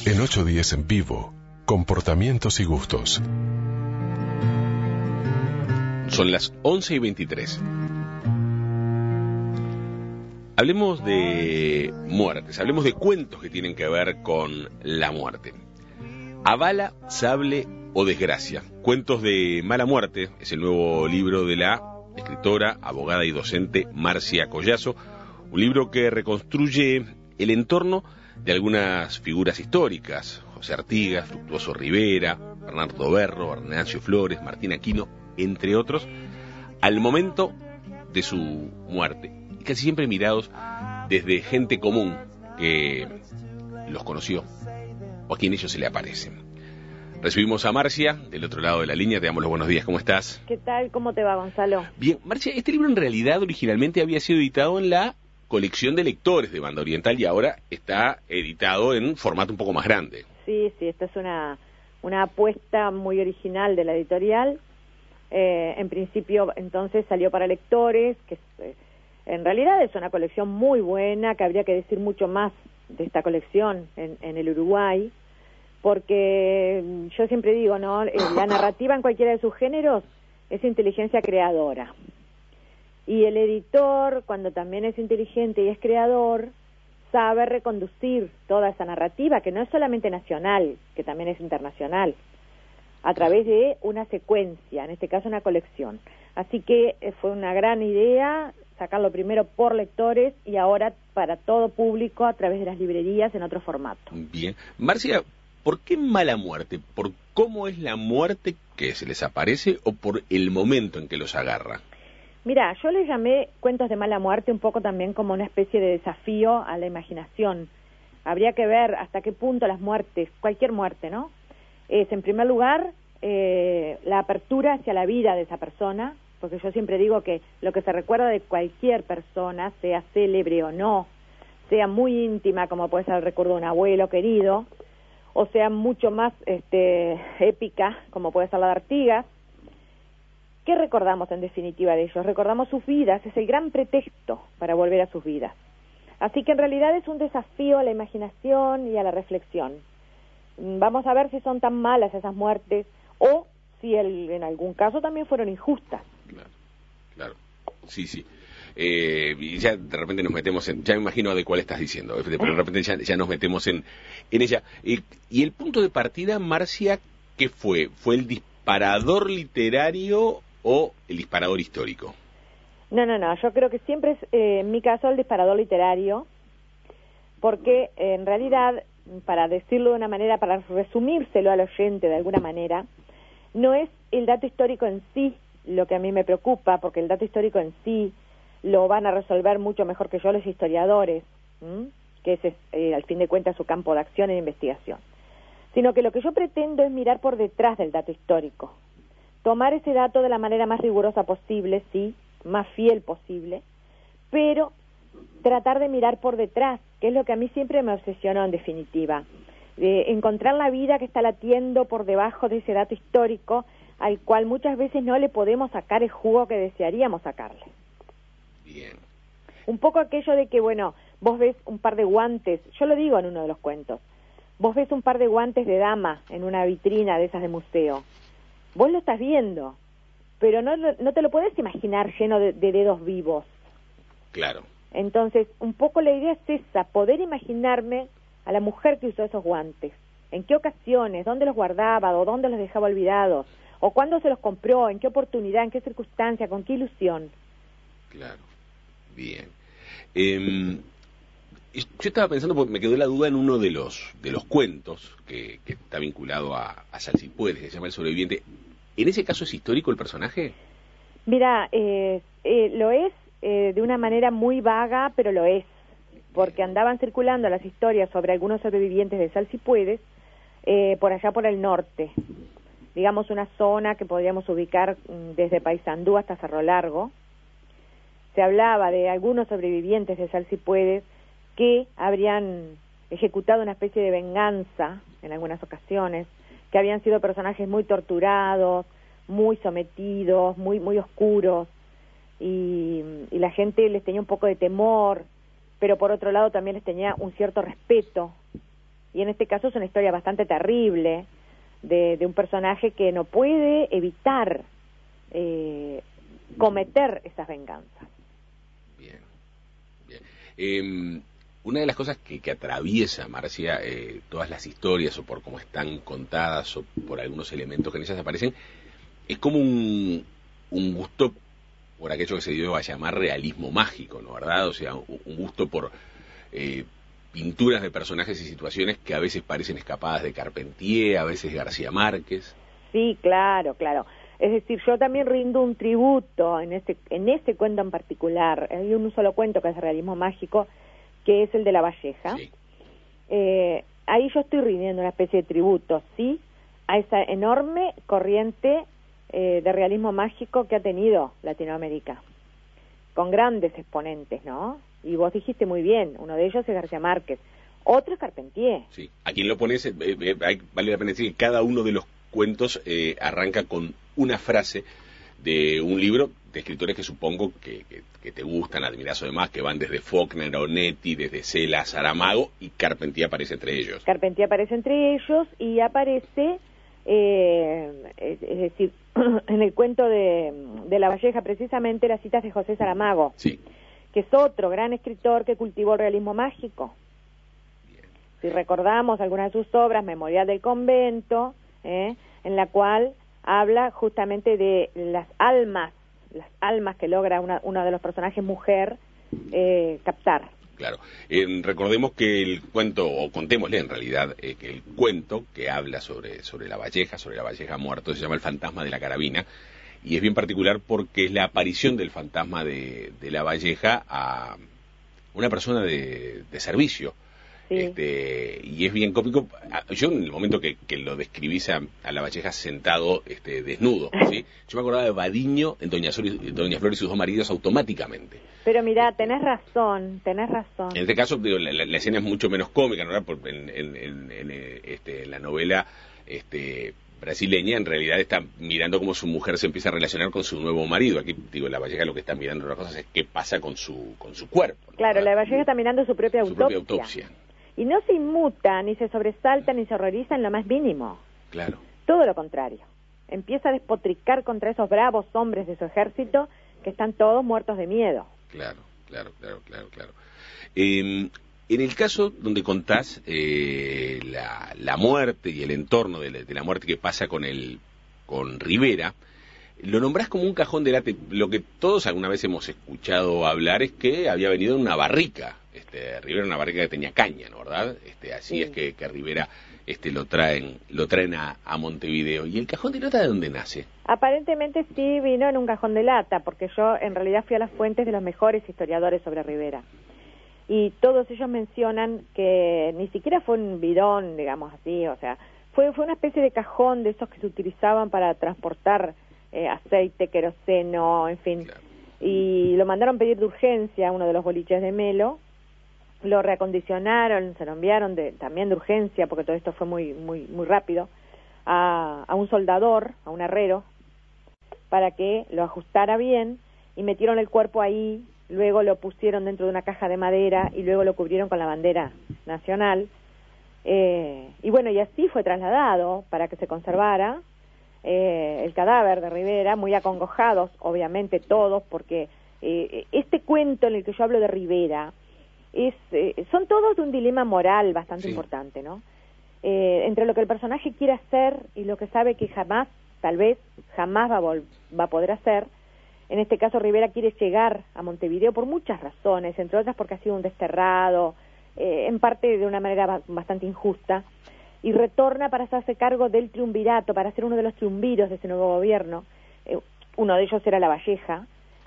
En 810 en vivo, comportamientos y gustos. Son las 11:23. Hablemos de muertes, hablemos de cuentos que tienen que ver con la muerte. A bala, sable o desgracia. Cuentos de mala muerte es el nuevo libro de la escritora, abogada y docente Marcia Collazo. Un libro que reconstruye el entorno de algunas figuras históricas. José Artigas, Fructuoso Rivera, Bernardo Berro, Venancio Flores, Martín Aquino, entre otros, al momento de su muerte. Y casi siempre mirados desde gente común que los conoció o a quien ellos se le aparecen. Recibimos a Marcia, del otro lado de la línea. Te damos los buenos días. ¿Cómo estás? ¿Qué tal? ¿Cómo te va, Gonzalo? Bien. Marcia, este libro en realidad originalmente había sido editado en la colección de lectores de Banda Oriental y ahora está editado en formato un poco más grande. Sí, esta es una apuesta muy original de la editorial. En principio, entonces, salió para lectores, que en realidad es una colección muy buena, que habría que decir mucho más de esta colección en el Uruguay, porque yo siempre digo, ¿no? La narrativa en cualquiera de sus géneros es inteligencia creadora. Y el editor, cuando también es inteligente y es creador, sabe reconducir toda esa narrativa, que no es solamente nacional, que también es internacional, a través de una secuencia, en este caso una colección. Así que fue una gran idea sacarlo primero por lectores y ahora para todo público a través de las librerías en otro formato. Bien. Marcia, ¿por qué mala muerte? ¿Por cómo es la muerte que se les aparece o por el momento en que los agarra? Mira, yo le llamé cuentos de mala muerte un poco también como una especie de desafío a la imaginación. Habría que ver hasta qué punto las muertes, cualquier muerte, ¿no? Es, en primer lugar, la apertura hacia la vida de esa persona, porque yo siempre digo que lo que se recuerda de cualquier persona, sea célebre o no, sea muy íntima, como puede ser el recuerdo de un abuelo querido, o sea mucho más épica, como puede ser la de Artigas. ¿Qué recordamos en definitiva de ellos? Recordamos sus vidas, es el gran pretexto para volver a sus vidas. Así que en realidad es un desafío a la imaginación y a la reflexión. Vamos a ver si son tan malas esas muertes o si en algún caso también fueron injustas. Claro, sí. Y ya de repente nos metemos ya me imagino de cuál estás diciendo, pero de repente ya nos metemos en ella. Y el punto de partida, Marcia, ¿qué fue? ¿Fue el disparador literario o el disparador histórico? No, yo creo que siempre es, en mi caso, el disparador literario, porque en realidad, para decirlo de una manera, para resumírselo al oyente de alguna manera, no es el dato histórico en sí lo que a mí me preocupa, porque el dato histórico en sí lo van a resolver mucho mejor que yo los historiadores, que ese es, al fin de cuentas, su campo de acción e investigación, sino que lo que yo pretendo es mirar por detrás del dato histórico, tomar ese dato de la manera más rigurosa posible, sí, más fiel posible, pero tratar de mirar por detrás, que es lo que a mí siempre me obsesionó en definitiva, encontrar la vida que está latiendo por debajo de ese dato histórico, al cual muchas veces no le podemos sacar el jugo que desearíamos sacarle. Bien. Un poco aquello de que, bueno, vos ves un par de guantes, yo lo digo en uno de los cuentos, vos ves un par de guantes de dama en una vitrina de esas de museo, vos lo estás viendo, pero no te lo puedes imaginar lleno de dedos vivos. Claro. Entonces, un poco la idea es esa, poder imaginarme a la mujer que usó esos guantes, en qué ocasiones, dónde los guardaba o dónde los dejaba olvidados, o cuándo se los compró, en qué oportunidad, en qué circunstancia, con qué ilusión. Claro, bien. Yo estaba pensando, porque me quedó la duda en uno de los cuentos que está vinculado a Salsipuedes, que se llama El Sobreviviente. ¿En ese caso es histórico el personaje? Mira, lo es de una manera muy vaga, pero lo es, porque andaban circulando las historias sobre algunos sobrevivientes de Salsipuedes por allá por el norte, digamos una zona que podríamos ubicar desde Paysandú hasta Cerro Largo. Se hablaba de algunos sobrevivientes de Salsipuedes que habrían ejecutado una especie de venganza en algunas ocasiones, que habían sido personajes muy torturados, muy sometidos, muy oscuros, y la gente les tenía un poco de temor, pero por otro lado también les tenía un cierto respeto, y en este caso es una historia bastante terrible de un personaje que no puede evitar cometer esas venganzas. Bien, bien. Una de las cosas que atraviesa, Marcia, todas las historias, o por cómo están contadas, o por algunos elementos que en ellas aparecen, es como un gusto por aquello que se dio a llamar realismo mágico, ¿no? ¿Verdad? O sea, un gusto por pinturas de personajes y situaciones que a veces parecen escapadas de Carpentier, a veces de García Márquez. Sí, claro, claro. Es decir, yo también rindo un tributo en este cuento en particular. Hay un solo cuento que es de realismo mágico, que es el de La Valleja. Sí. Ahí yo estoy rindiendo una especie de tributo, ¿sí?, a esa enorme corriente de realismo mágico que ha tenido Latinoamérica, con grandes exponentes, ¿no? Y vos dijiste muy bien, uno de ellos es García Márquez, otro es Carpentier. Sí, a quien lo pones, vale la pena decir que cada uno de los cuentos arranca con una frase de un libro de escritores que supongo que te gustan, admirás además, que van desde Faulkner, Onetti, desde Cela, Saramago, y Carpentier aparece entre ellos. Carpentier aparece entre ellos y aparece, es decir, en el cuento de La Valleja, precisamente las citas de José Saramago, sí, que es otro gran escritor que cultivó el realismo mágico. Bien. Si recordamos algunas de sus obras, Memorial del Convento, en la cual habla justamente de las almas que logra uno de los personajes mujer captar. Claro. Recordemos que el cuento, o contémosle en realidad, que el cuento que habla sobre la Valleja muerto, se llama El fantasma de la carabina, y es bien particular porque es la aparición del fantasma de la Valleja a una persona de servicio. Sí. Y es bien cómico. Yo en el momento que lo describís a la Valleja sentado desnudo, ¿sí? Yo me acordaba de Badiño en Doña Flor y sus dos maridos automáticamente. Pero mirá, tenés razón. En este caso, digo, la escena es mucho menos cómica, ¿no? En la novela brasileña, en realidad está mirando cómo su mujer se empieza a relacionar con su nuevo marido. Aquí, digo, la Valleja lo que está mirando otras cosas es qué pasa con su cuerpo, ¿no? Claro, la Valleja está mirando su propia autopsia. Y no se inmuta, ni se sobresalta, ni se horroriza en lo más mínimo. Claro. Todo Todo lo contrario. Empieza a despotricar contra esos bravos hombres de su ejército que están todos muertos de miedo. Claro. En el caso donde contás la muerte y el entorno de la muerte que pasa con Rivera, lo nombrás como un cajón de late. Lo que todos alguna vez hemos escuchado hablar es que había venido en una barrica. Rivera, una barrica que tenía caña, ¿no? ¿Verdad? Así Sí. es que Rivera lo traen a Montevideo. ¿Y el cajón de lata de dónde nace? Aparentemente sí vino en un cajón de lata, porque yo en realidad fui a las fuentes de los mejores historiadores sobre Rivera. Y todos ellos mencionan que ni siquiera fue un bidón, digamos así, o sea, fue una especie de cajón de esos que se utilizaban para transportar aceite, queroseno, en fin. Claro. Y lo mandaron pedir de urgencia a uno de los boliches de Melo, lo reacondicionaron, se lo enviaron también de urgencia, porque todo esto fue muy rápido, a un soldador, a un herrero, para que lo ajustara bien, y metieron el cuerpo ahí, luego lo pusieron dentro de una caja de madera, y luego lo cubrieron con la bandera nacional, y bueno, y así fue trasladado para que se conservara el cadáver de Rivera, muy acongojados, obviamente todos, porque este cuento en el que yo hablo de Rivera, son todos de un dilema moral bastante importante, ¿no? Entre lo que el personaje quiere hacer y lo que sabe que tal vez jamás va a poder hacer. En este caso Rivera quiere llegar a Montevideo por muchas razones, entre otras porque ha sido un desterrado, en parte de una manera bastante injusta, y retorna para hacerse cargo del triunvirato, para ser uno de los triunviros de ese nuevo gobierno. Uno de ellos era La Valleja,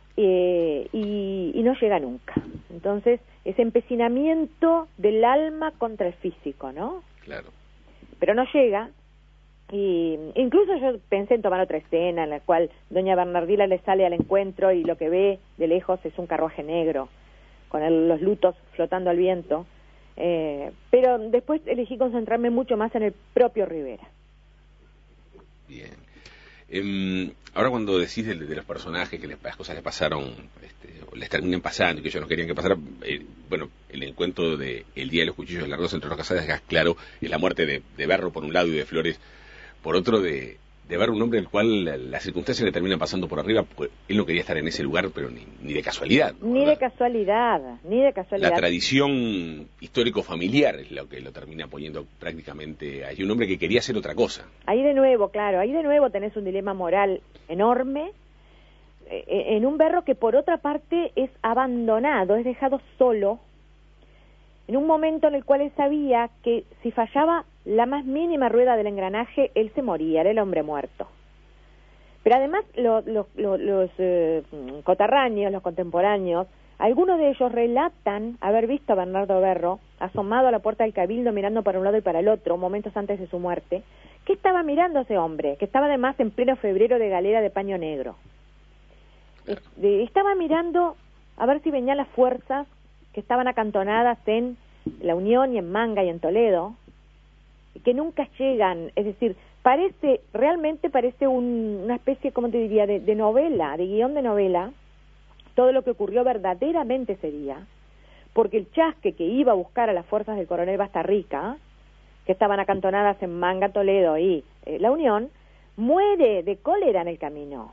y no llega nunca. Entonces, ese empecinamiento del alma contra el físico, ¿no? Claro. Pero no llega, y incluso yo pensé en tomar otra escena en la cual doña Bernardina le sale al encuentro y lo que ve de lejos es un carruaje negro, con los lutos flotando al viento, pero después elegí concentrarme mucho más en el propio Rivera. Bien. Ahora cuando decís de los personajes que las cosas les pasaron, o les terminan pasando y que ellos no querían que pasara, bueno, el encuentro de El Día de los Cuchillos Largos entre los Casadas es claro, es la muerte de Berro por un lado y de Flores por otro, de ver un hombre al cual las circunstancias le terminan pasando por arriba, pues él no quería estar en ese lugar, pero ni de casualidad. Ni de casualidad. La tradición histórico-familiar es lo que lo termina poniendo prácticamente allí, un hombre que quería hacer otra cosa. Ahí de nuevo tenés un dilema moral enorme, en un Berro que por otra parte es abandonado, es dejado solo, en un momento en el cual él sabía que si fallaba la más mínima rueda del engranaje, él se moría, era el hombre muerto. Pero además los coterráneos, los contemporáneos, algunos de ellos relatan haber visto a Bernardo Berro asomado a la puerta del Cabildo mirando para un lado y para el otro, momentos antes de su muerte. ¿Qué estaba mirando ese hombre? Que estaba además en pleno febrero de galera de paño negro. Estaba mirando a ver si venían las fuerzas que estaban acantonadas en La Unión y en Manga y en Toledo, y que nunca llegan, es decir, realmente parece una especie, como te diría, de novela, de guión de novela, todo lo que ocurrió verdaderamente ese día, porque el chasque que iba a buscar a las fuerzas del coronel Bastarrica, que estaban acantonadas en Manga, Toledo y La Unión, muere de cólera en el camino.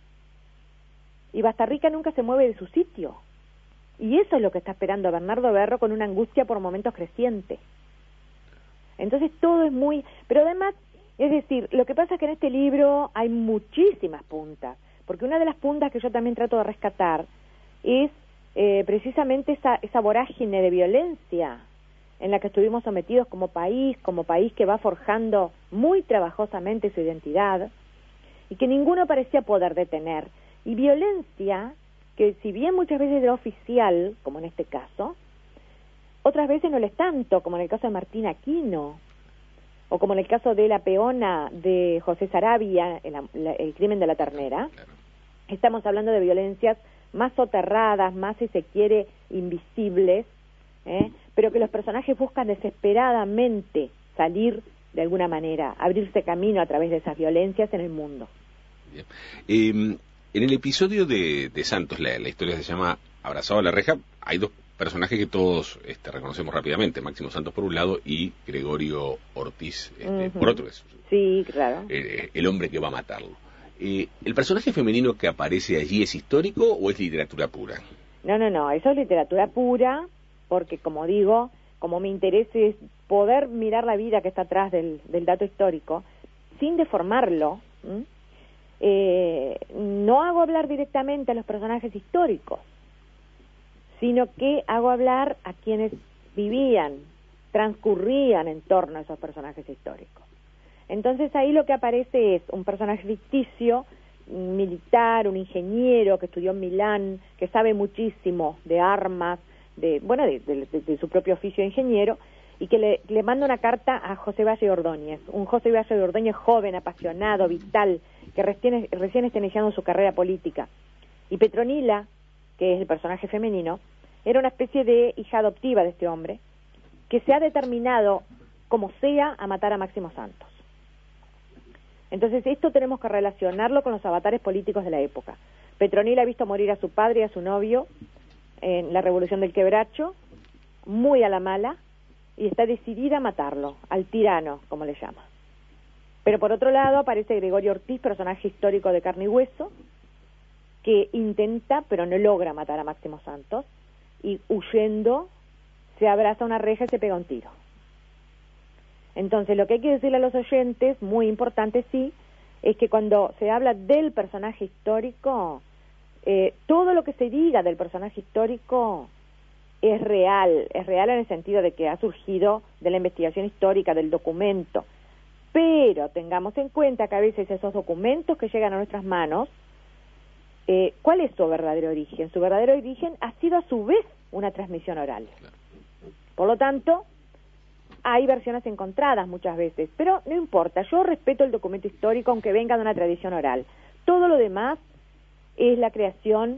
Y Bastarrica nunca se mueve de su sitio. Y eso es lo que está esperando Bernardo Berro con una angustia por momentos creciente. Entonces todo es muy... Pero además, es decir, lo que pasa es que en este libro hay muchísimas puntas, porque una de las puntas que yo también trato de rescatar es precisamente esa vorágine de violencia en la que estuvimos sometidos como país que va forjando muy trabajosamente su identidad y que ninguno parecía poder detener. Y violencia que, si bien muchas veces era oficial, como en este caso, otras veces no lo es tanto, como en el caso de Martín Aquino, o como en el caso de La Peona de José Sarabia, el crimen de la ternera. Estamos hablando de violencias más soterradas, más, si se quiere, invisibles, pero que los personajes buscan desesperadamente salir de alguna manera, abrirse camino a través de esas violencias en el mundo. Bien. En el episodio de Santos, la historia se llama Abrazado a la reja, hay dos personajes que todos reconocemos rápidamente, Máximo Santos por un lado y Gregorio Ortiz por otro. Sí, claro. El hombre que va a matarlo. ¿El personaje femenino que aparece allí es histórico o es literatura pura? No, eso es literatura pura, porque como digo, como mi interés es poder mirar la vida que está atrás del dato histórico, sin deformarlo, no hago hablar directamente a los personajes históricos, sino que hago hablar a quienes transcurrían en torno a esos personajes históricos. Entonces ahí lo que aparece es un personaje ficticio, un militar, un ingeniero que estudió en Milán, que sabe muchísimo de armas, de su propio oficio de ingeniero, y que le manda una carta a José Valle Ordóñez, un José Valle Ordóñez joven, apasionado, vital, que recién está iniciando su carrera política. Y Petronila, que es el personaje femenino, era una especie de hija adoptiva de este hombre, que se ha determinado, como sea, a matar a Máximo Santos. Entonces esto tenemos que relacionarlo con los avatares políticos de la época. Petronila ha visto morir a su padre y a su novio en la Revolución del Quebracho, muy a la mala, y está decidida a matarlo, al tirano, como le llama. Pero por otro lado aparece Gregorio Ortiz, personaje histórico de carne y hueso, que intenta, pero no logra matar a Máximo Santos, y huyendo se abraza a una reja y se pega un tiro. Entonces lo que hay que decirle a los oyentes, muy importante sí, es que cuando se habla del personaje histórico, todo lo que se diga del personaje histórico es real en el sentido de que ha surgido de la investigación histórica, del documento, pero tengamos en cuenta que a veces esos documentos que llegan a nuestras manos, ¿cuál es su verdadero origen? Su verdadero origen ha sido a su vez una transmisión oral. Por lo tanto, hay versiones encontradas muchas veces, pero no importa, yo respeto el documento histórico aunque venga de una tradición oral. Todo lo demás es la creación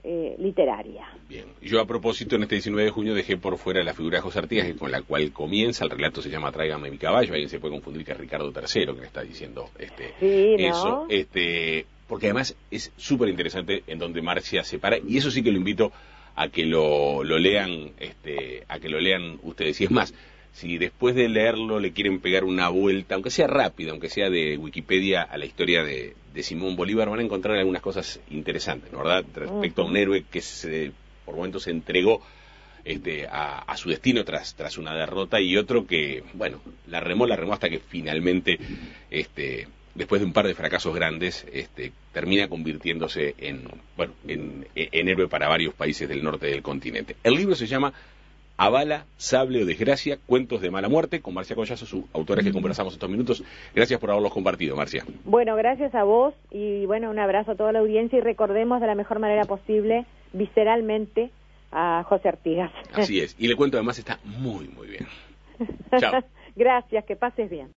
literaria. Bien, yo a propósito en este 19 de junio dejé por fuera la figura de José Artigas, que con la cual comienza, el relato se llama Tráigame mi caballo, alguien se puede confundir que es Ricardo III que me está diciendo sí, eso, ¿no? porque además es súper interesante en donde Marcia se para, y eso sí que lo invito a que lo lean, a que lo lean ustedes, y es más, si después de leerlo le quieren pegar una vuelta, aunque sea rápida, aunque sea de Wikipedia a la historia de Simón Bolívar, van a encontrar algunas cosas interesantes, ¿no? ¿Verdad? Respecto a un héroe que por momentos se entregó a su destino tras una derrota, y otro que, bueno, la remó hasta que finalmente, después de un par de fracasos grandes, termina convirtiéndose en héroe para varios países del norte del continente. El libro se llama A bala, sable o desgracia, cuentos de mala muerte, con Marcia Collazo, su autora, que conversamos estos minutos. Gracias por haberlos compartido, Marcia. Bueno, gracias a vos, y bueno, un abrazo a toda la audiencia, y recordemos de la mejor manera posible, visceralmente, a José Artigas. Así es, y le cuento además está muy, muy bien. Chao. Gracias, que pases bien.